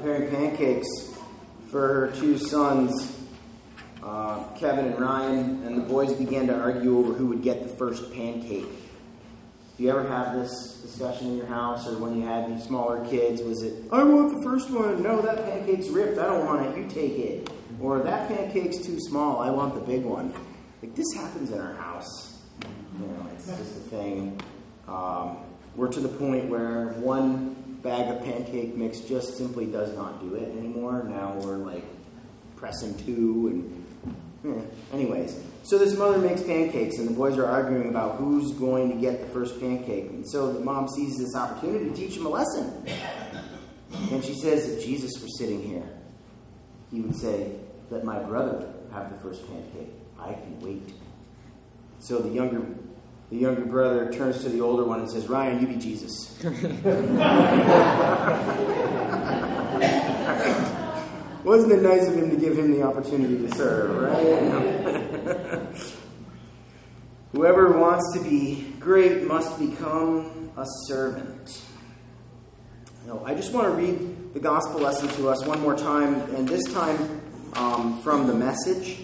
preparing pancakes for her two sons, Kevin and Ryan, and the boys began to argue over who would get the first pancake. Do you ever have this discussion in your house, or when you had these smaller kids? Was it, I want the first one. No, that pancake's ripped. I don't want it. You take it. Or that pancake's too small. I want the big one. Like, this happens in our house. You know, it's just a thing. We're to the point where one bag of pancake mix just simply does not do it anymore. Now we're like pressing two and anyways. So this mother makes pancakes and the boys are arguing about who's going to get the first pancake. And so the mom sees this opportunity to teach them a lesson. And she says, if Jesus were sitting here, he would say, let my brother have the first pancake. I can wait. So the younger brother turns to the older one and says, Ryan, you be Jesus. Wasn't it nice of him to give him the opportunity to serve, right? Whoever wants to be great must become a servant. I just want to read the gospel lesson to us one more time, and this time from the Message.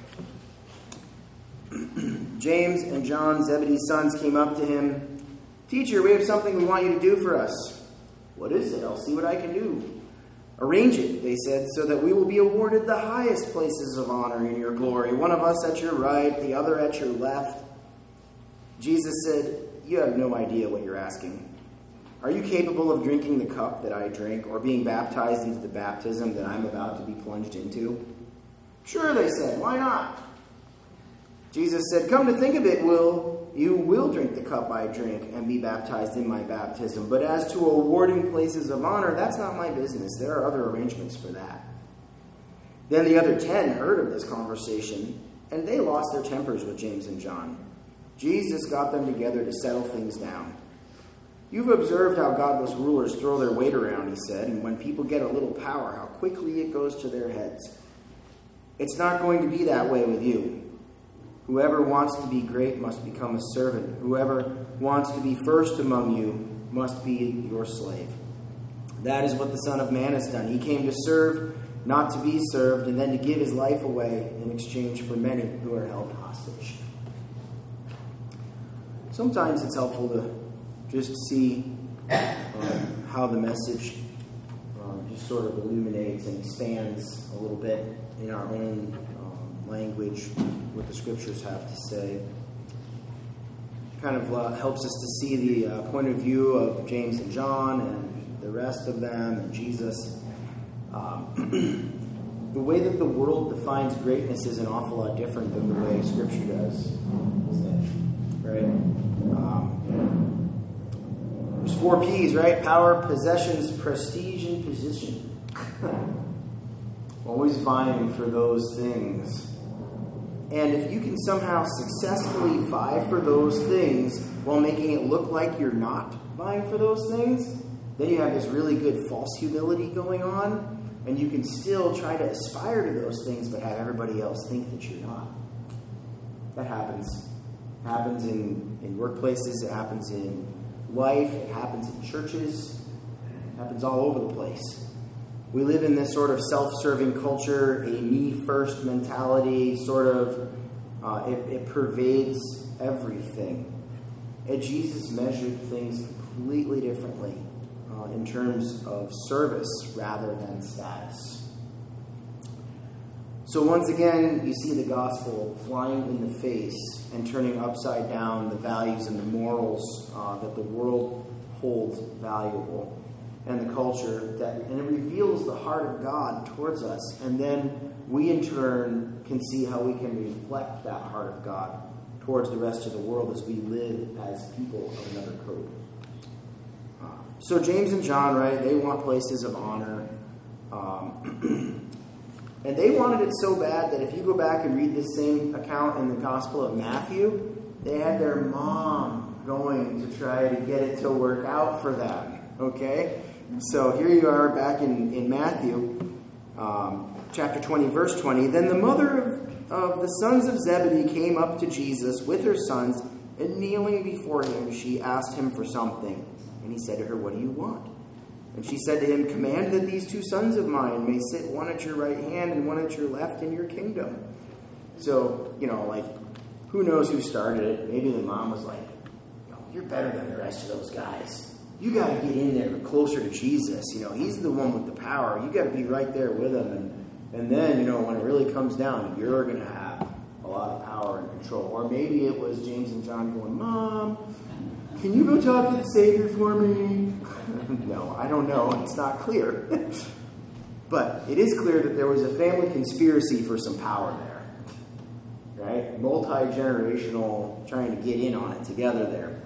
James and John, Zebedee's sons, came up to him. Teacher, we have something we want you to do for us. What is it? I'll see what I can do. Arrange it, they said, so that we will be awarded the highest places of honor in your glory. One of us at your right, the other at your left. Jesus said, you have no idea what you're asking. Are you capable of drinking the cup that I drink, or being baptized into the baptism that I'm about to be plunged into? Sure, they said, why not? Jesus said, come to think of it, you will drink the cup I drink and be baptized in my baptism. But as to awarding places of honor, that's not my business. There are other arrangements for that. Then the other 10 heard of this conversation, and they lost their tempers with James and John. Jesus got them together to settle things down. You've observed how godless rulers throw their weight around, he said, and when people get a little power, how quickly it goes to their heads. It's not going to be that way with you. Whoever wants to be great must become a servant. Whoever wants to be first among you must be your slave. That is what the Son of Man has done. He came to serve, not to be served, and then to give his life away in exchange for many who are held hostage. Sometimes it's helpful to just see how the Message just sort of illuminates and expands a little bit in our own language, what the scriptures have to say. Kind of helps us to see the point of view of James and John and the rest of them and Jesus. The way that the world defines greatness is an awful lot different than the way Scripture does, isn't it? Right? There's 4 P's, right? Power, possessions, prestige, and position. Always vying for those things. And if you can somehow successfully vie for those things while making it look like you're not vying for those things, then you have this really good false humility going on, and you can still try to aspire to those things but have everybody else think that you're not. That happens. It happens in workplaces. It happens in life. It happens in churches. It happens all over the place. We live in this sort of self-serving culture, a me-first mentality, sort of, it pervades everything. And Jesus measured things completely differently in terms of service rather than status. So once again, you see the gospel flying in the face and turning upside down the values and the morals that the world holds valuable. And the culture, and it reveals the heart of God towards us. And then we, in turn, can see how we can reflect that heart of God towards the rest of the world as we live as people of another code. So James and John, right, they want places of honor. And they wanted it so bad that if you go back and read the same account in the Gospel of Matthew, they had their mom going to try to get it to work out for them. Okay? So here you are back in Matthew, chapter 20, verse 20. Then the mother of the sons of Zebedee came up to Jesus with her sons, and kneeling before him, she asked him for something. And he said to her, what do you want? And she said to him, "Command that these 2 sons of mine may sit one at your right hand and one at your left in your kingdom." So, who knows who started it? Maybe the mom was like, "You're better than the rest of those guys. You got to get in there closer to Jesus. He's the one with the power. You got to be right there with him. And then, when it really comes down, you're going to have a lot of power and control." Or maybe it was James and John going, "Mom, can you go talk to the Savior for me?" No, I don't know. It's not clear. But it is clear that there was a family conspiracy for some power there. Right? Multi-generational, trying to get in on it together there.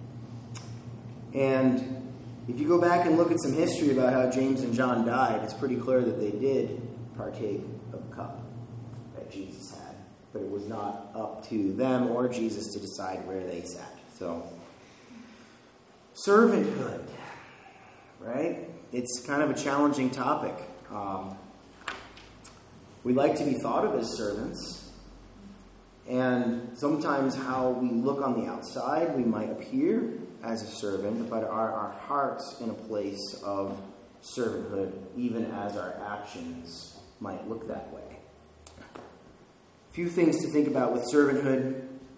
And if you go back and look at some history about how James and John died, it's pretty clear that they did partake of the cup that Jesus had. But it was not up to them or Jesus to decide where they sat. So, servanthood, right? It's kind of a challenging topic. We like to be thought of as servants. And sometimes how we look on the outside, we might appear as a servant, but are our hearts in a place of servanthood, even as our actions might look that way? A few things to think about with servanthood.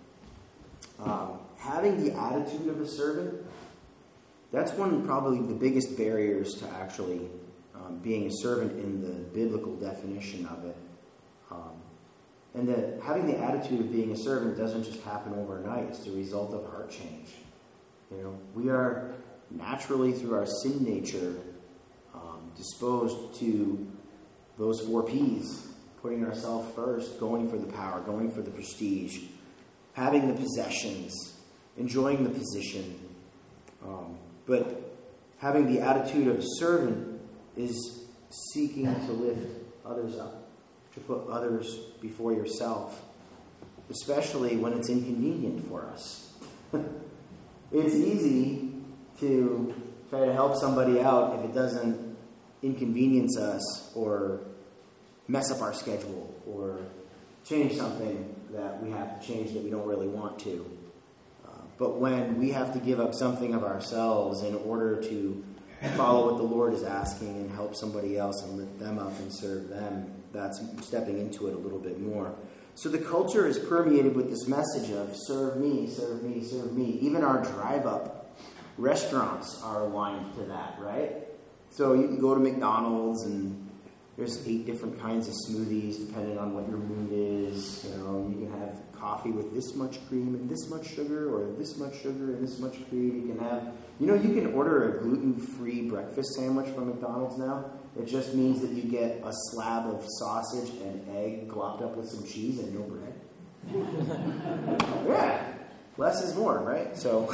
Having the attitude of a servant, that's one of probably the biggest barriers to actually being a servant in the biblical definition of it. And that having the attitude of being a servant doesn't just happen overnight. It's the result of heart change. We are naturally, through our sin nature, disposed to those 4 P's. Putting ourselves first, going for the power, going for the prestige, having the possessions, enjoying the position. But having the attitude of a servant is seeking to lift others up, to put others before yourself, especially when it's inconvenient for us. It's easy to try to help somebody out if it doesn't inconvenience us or mess up our schedule or change something that we have to change that we don't really want to. But when we have to give up something of ourselves in order to follow what the Lord is asking and help somebody else and lift them up and serve them, that's stepping into it a little bit more. So the culture is permeated with this message of serve me, serve me, serve me. Even our drive-up restaurants are aligned to that, right? So you can go to McDonald's and there's 8 different kinds of smoothies depending on what your mood is. You can have coffee with this much cream and this much sugar, or this much sugar and this much cream. You can have, you can order a gluten-free breakfast sandwich from McDonald's now. It just means that you get a slab of sausage and egg glopped up with some cheese and no bread. Yeah, less is more, right? So,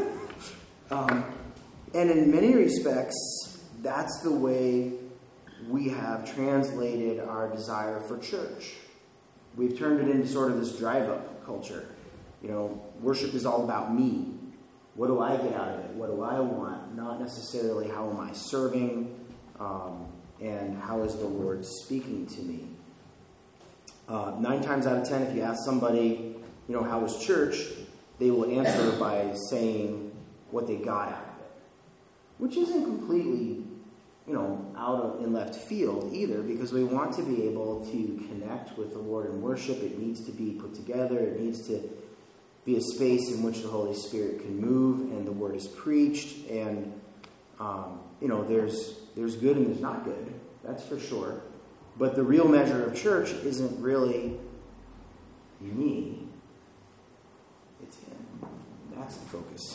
and in many respects, that's the way we have translated our desire for church. We've turned it into sort of this drive-up culture. Worship is all about me. What do I get out of it? What do I want? Not necessarily how am I serving, and how is the Lord speaking to me. 9 times out of 10, if you ask somebody, how was church, they will answer by saying what they got out of it, which isn't completely out in left field either, because we want to be able to connect with the Lord in worship. It needs to be put together. It needs to be a space in which the Holy Spirit can move and the Word is preached. And, there's good and there's not good. That's for sure. But the real measure of church isn't really me. It's Him. That's the focus.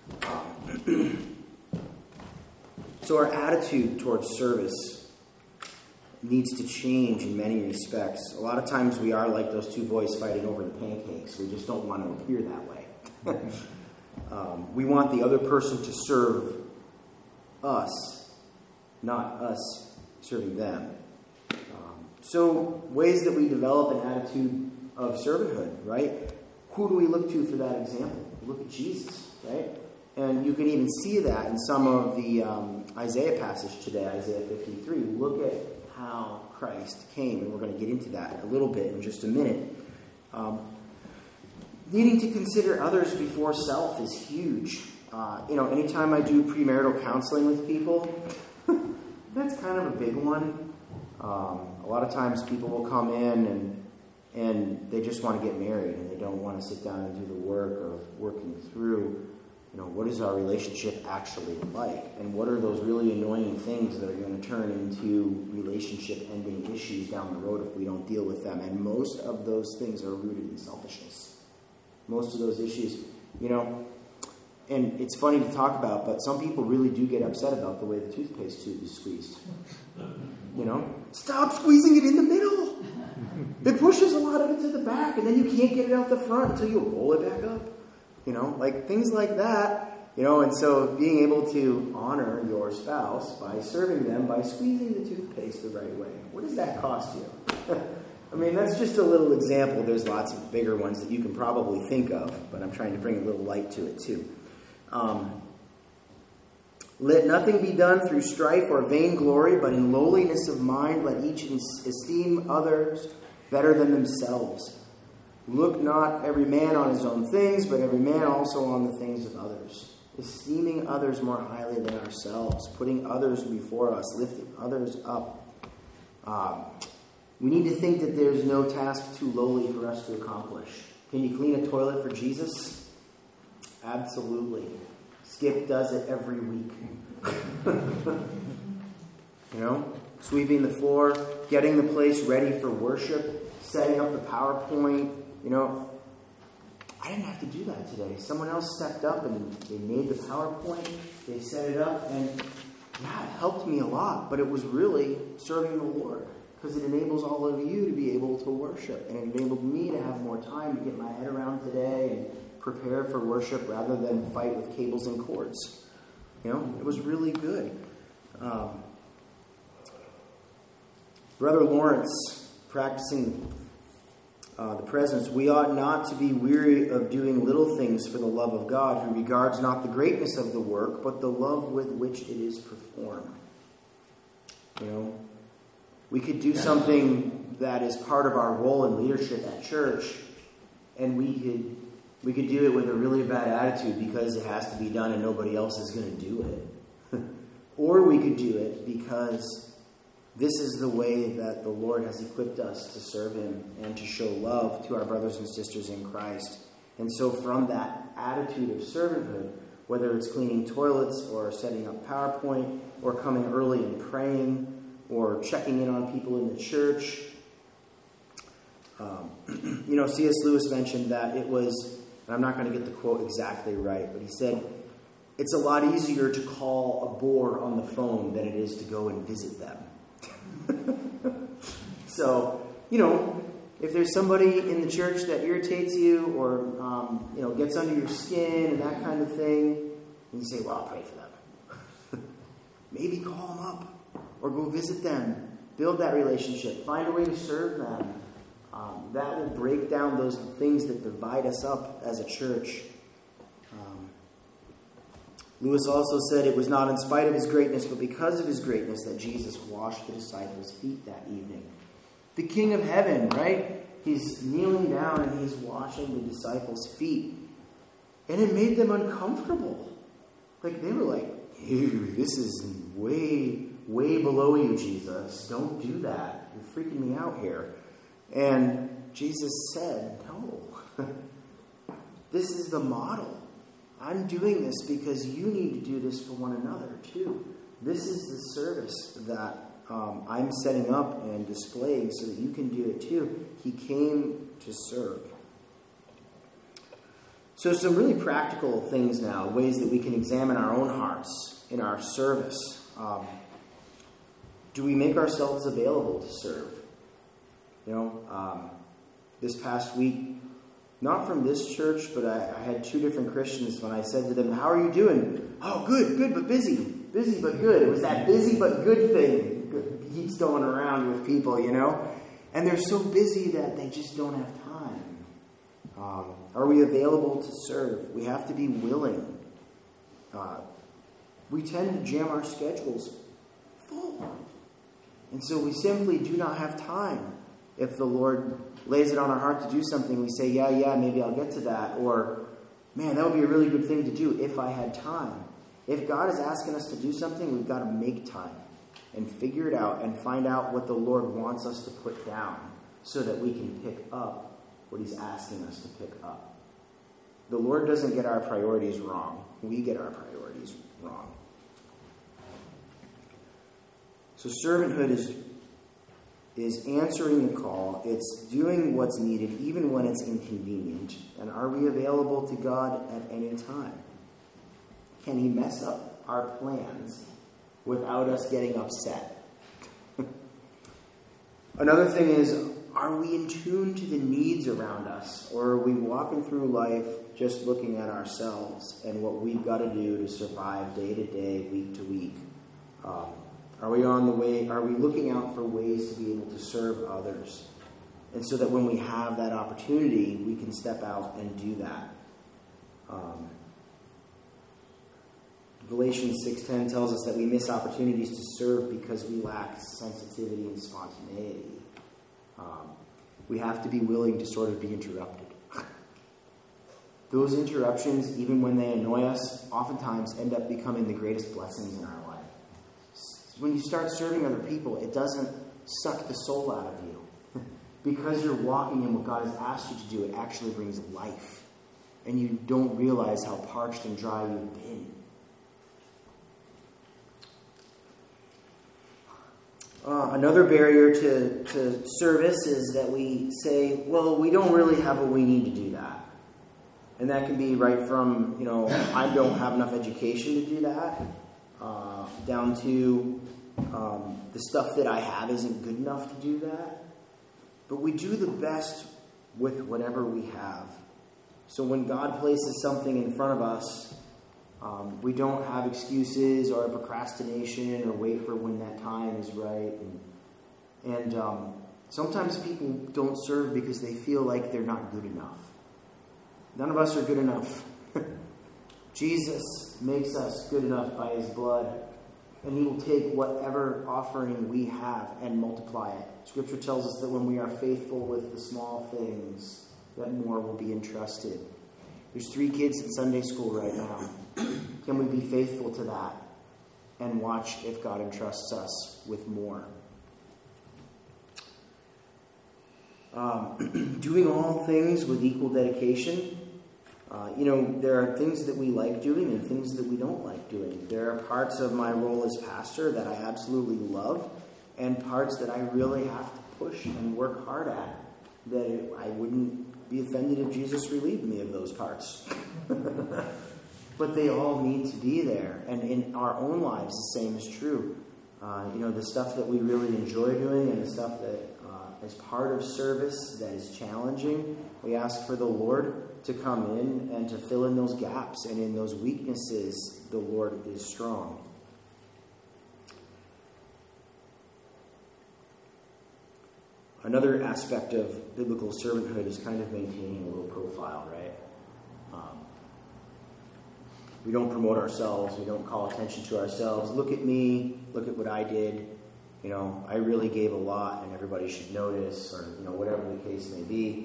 So our attitude towards service needs to change in many respects. A lot of times we are like those 2 boys fighting over the pancakes. We just don't want to appear that way. We want the other person to serve us, not us serving them. So ways that we develop an attitude of servanthood, right? Who do we look to for that example? We look at Jesus, right? And you can even see that in some of the Isaiah passage today, Isaiah 53. Look at how Christ came, and we're going to get into that a little bit in just a minute. Needing to consider others before self is huge. Anytime I do premarital counseling with people, That's kind of a big one. A lot of times people will come in and they just want to get married and they don't want to sit down and do the work of working through, what is our relationship actually like? And what are those really annoying things that are going to turn into relationship-ending issues down the road if we don't deal with them? And most of those things are rooted in selfishness. Most of those issues, and it's funny to talk about, but some people really do get upset about the way the toothpaste tube is squeezed. Stop squeezing it in the middle. It pushes a lot of it to the back, and then you can't get it out the front until you roll it back up. Like things like that. And so being able to honor your spouse by serving them by squeezing the toothpaste the right way. What does that cost you? I mean, that's just a little example. There's lots of bigger ones that you can probably think of, but I'm trying to bring a little light to it too. Let nothing be done through strife or vainglory, but in lowliness of mind let each esteem others better than themselves. Look not every man on his own things, but every man also on the things of others. Esteeming others more highly than ourselves, putting others before us, lifting others up. We need to think that there's no task too lowly for us to accomplish. Can you clean a toilet for Jesus? Absolutely. Skip does it every week. Sweeping the floor, getting the place ready for worship, setting up the PowerPoint. I didn't have to do that today. Someone else stepped up and they made the PowerPoint, they set it up, and it helped me a lot. But it was really serving the Lord because it enables all of you to be able to worship, and it enabled me to have more time to get my head around today and prepare for worship rather than fight with cables and cords. It was really good. Brother Lawrence, practicing the presence, we ought not to be weary of doing little things for the love of God, who regards not the greatness of the work, but the love with which it is performed. We could do something that is part of our role in leadership at church, and we could do it with a really bad attitude because it has to be done and nobody else is going to do it. Or we could do it because this is the way that the Lord has equipped us to serve Him and to show love to our brothers and sisters in Christ. And so from that attitude of servanthood, whether it's cleaning toilets or setting up PowerPoint or coming early and praying or checking in on people in the church, C.S. Lewis mentioned that it was, and I'm not going to get the quote exactly right, but he said, it's a lot easier to call a bore on the phone than it is to go and visit them. So, if there's somebody in the church that irritates you or, gets under your skin and that kind of thing, and you say, well, I'll pray for them. Maybe call them up or go visit them. Build that relationship. Find a way to serve them. That will break down those things that divide us up as a church. Lewis also said it was not in spite of his greatness, but because of his greatness that Jesus washed the disciples' feet that evening. The King of Heaven, right? He's kneeling down and he's washing the disciples' feet. And it made them uncomfortable. Like, they were like, ew, this is way, way below you, Jesus. Don't do that. You're freaking me out here. And Jesus said, no. This is the model. I'm doing this because you need to do this for one another too. This is the service that I'm setting up and displaying so that you can do it too. He came to serve. So some really practical things now, ways that we can examine our own hearts in our service. Do we make ourselves available to serve? This past week, not from this church, but I had two different Christians when I said to them, how are you doing? Oh, good, but busy. Busy, but good. It was that busy, but good thing. It keeps going around with people, And they're so busy that they just don't have time. Are we available to serve? We have to be willing. We tend to jam our schedules full. And so we simply do not have time. If the Lord lays it on our heart to do something, we say, yeah, maybe I'll get to that. Or, man, that would be a really good thing to do if I had time. If God is asking us to do something, we've got to make time. and figure it out and find out what the Lord wants us to put down so that we can pick up what he's asking us to pick up. The Lord doesn't get our priorities wrong. We get our priorities wrong. So servanthood is answering the call. It's doing what's needed even when it's inconvenient. And are we available to God at any time? Can he mess up our plans without us getting upset? Another thing is, are we in tune to the needs around us? Or are we walking through life just looking at ourselves and what we've got to do to survive day to day, week to week? Are we looking out for ways to be able to serve others? And so that when we have that opportunity, we can step out and do that. Galatians 6:10 tells us that we miss opportunities to serve because we lack sensitivity and spontaneity. We have to be willing to sort of be interrupted. Those interruptions, even when they annoy us, oftentimes end up becoming the greatest blessings in our life. When you start serving other people, it doesn't suck the soul out of you. Because you're walking in what God has asked you to do, it actually brings life. And you don't realize how parched and dry you've been. Another barrier to service is that we say, well, we don't really have what we need to do that. And that can be right from, I don't have enough education to do that, down to the stuff that I have isn't good enough to do that. But we do the best with whatever we have. So when God places something in front of us, we don't have excuses or procrastination or wait for when that time is right. And sometimes people don't serve because they feel like they're not good enough. None of us are good enough. Jesus makes us good enough by his blood. And he will take whatever offering we have and multiply it. Scripture tells us that when we are faithful with the small things, that more will be entrusted. There's 3 kids in Sunday school right now. Can we be faithful to that and watch if God entrusts us with more? Doing all things with equal dedication. There are things that we like doing and things that we don't like doing. There are parts of my role as pastor that I absolutely love and parts that I really have to push and work hard at that I wouldn't be offended if Jesus relieved me of those parts. But they all need to be there. And in our own lives, the same is true. The stuff that we really enjoy doing and the stuff that is part of service that is challenging, we ask for the Lord to come in and to fill in those gaps. And in those weaknesses, the Lord is strong. Another aspect of biblical servanthood is kind of maintaining a low profile, right? We don't promote ourselves. We don't call attention to ourselves. Look at me. Look at what I did. I really gave a lot and everybody should notice, or, whatever the case may be.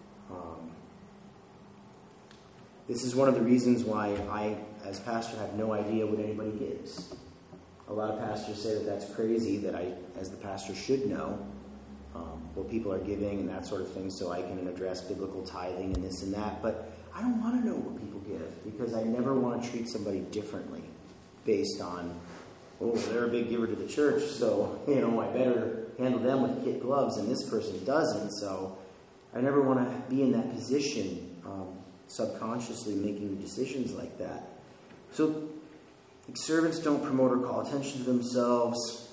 This is one of the reasons why I, as pastor, have no idea what anybody gives. A lot of pastors say that that's crazy, that I, as the pastor, should know what people are giving and that sort of thing, so I can address biblical tithing and this and that. But I don't want to know what people give, because I never want to treat somebody differently based on, they're a big giver to the church, so, I better handle them with kid gloves, and this person doesn't. So I never want to be in that position, subconsciously making decisions like that. So servants don't promote or call attention to themselves.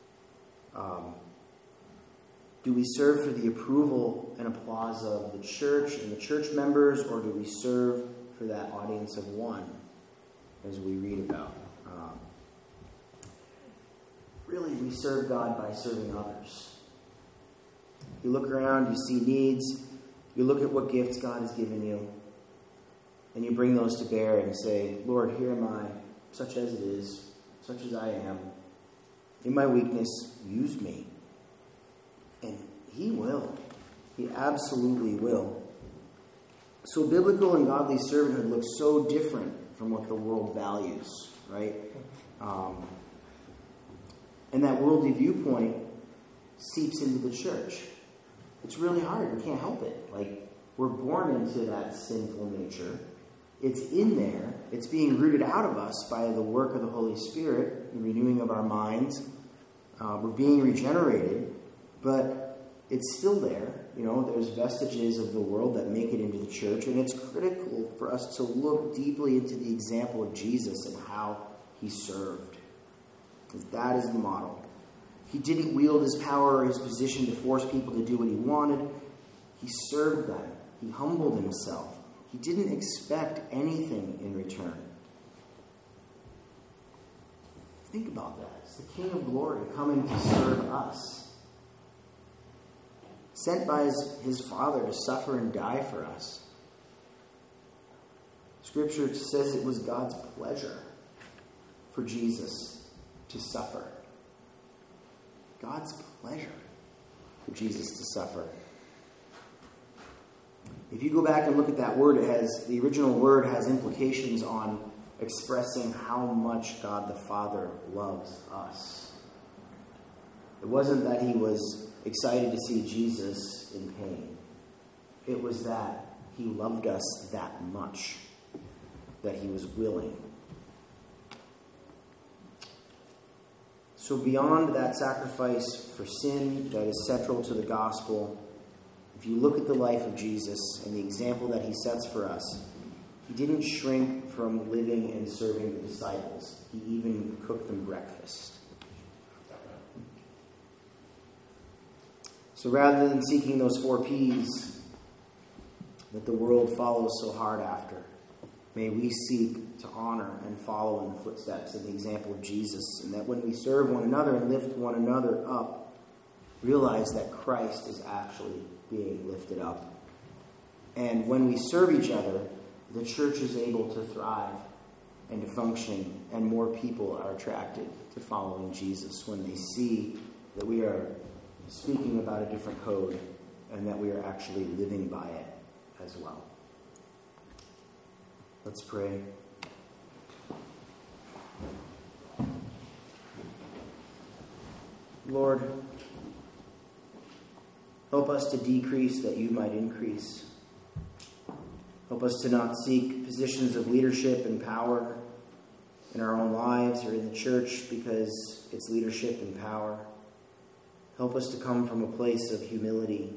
Do we serve for the approval and applause of the church and the church members, or do we serve for that audience of one, as we read about? Really, we serve God by serving others. You look around, you see needs, you look at what gifts God has given you, and you bring those to bear and say, Lord, here am I, such as it is, such as I am. In my weakness, use me. And he will. He absolutely will. So biblical and godly servanthood looks so different from what the world values, right? And that worldly viewpoint seeps into the church. It's really hard. We can't help it. Like, we're born into that sinful nature. It's in there. It's being rooted out of us by the work of the Holy Spirit, the renewing of our minds. We're being regenerated, but it's still there. There's vestiges of the world that make it into the church, and it's critical for us to look deeply into the example of Jesus and how he served. Because that is the model. He didn't wield his power or his position to force people to do what he wanted. He served them. He humbled himself. He didn't expect anything in return. Think about that. It's the King of Glory coming to serve us. Sent by his Father to suffer and die for us. Scripture says it was God's pleasure for Jesus to suffer. God's pleasure for Jesus to suffer. If you go back and look at that word, the original word has implications on expressing how much God the Father loves us. It wasn't that he was excited to see Jesus in pain. It was that he loved us that much, that he was willing. So beyond that sacrifice for sin that is central to the gospel, if you look at the life of Jesus and the example that he sets for us, he didn't shrink from living and serving the disciples. He even cooked them breakfast. So rather than seeking those 4 P's that the world follows so hard after, may we seek to honor and follow in the footsteps of the example of Jesus, and that when we serve one another and lift one another up, realize that Christ is actually being lifted up. And when we serve each other, the church is able to thrive and to function, and more people are attracted to following Jesus when they see that we are speaking about a different code and that we are actually living by it as well. Let's pray. Lord, help us to decrease that you might increase. Help us to not seek positions of leadership and power in our own lives or in the church because it's leadership and power. Help us to come from a place of humility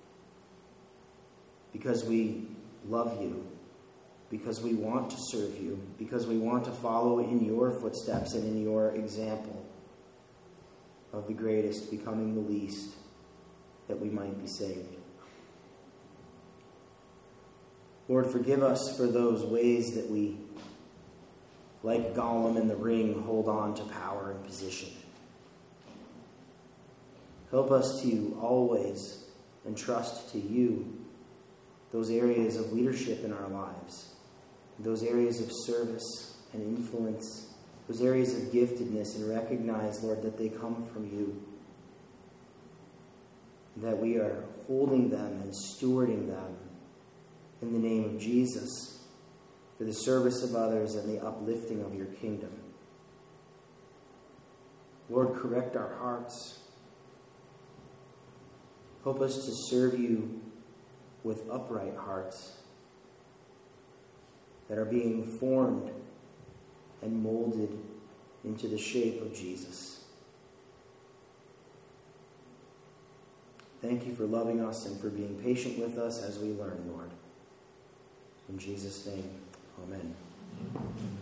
because we love you, because we want to serve you, because we want to follow in your footsteps and in your example of the greatest becoming the least, that we might be saved. Lord, forgive us for those ways that we, like Gollum in the ring, hold on to power and position. Help us to always entrust to you those areas of leadership in our lives, those areas of service and influence, those areas of giftedness, and recognize, Lord, that they come from you, that we are holding them and stewarding them in the name of Jesus for the service of others and the uplifting of your kingdom. Lord, correct our hearts. Help us to serve you with upright hearts that are being formed and molded into the shape of Jesus. Thank you for loving us and for being patient with us as we learn, Lord. In Jesus' name, amen.